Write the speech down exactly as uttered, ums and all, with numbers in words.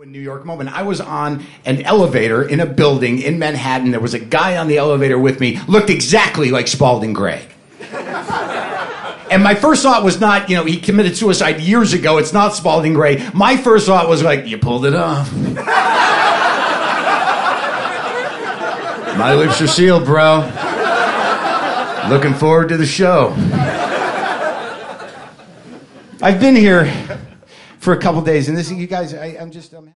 In New York moment, I was on an elevator in a building in Manhattan. There was a guy on the elevator with me, looked exactly like Spalding Gray. And my first thought was not, you know, he committed suicide years ago. It's not Spalding Gray. My first thought was like, you pulled it off. My lips are sealed, bro. Looking forward to the show. I've been here for a couple days, and this, you guys, I, I'm just... I'm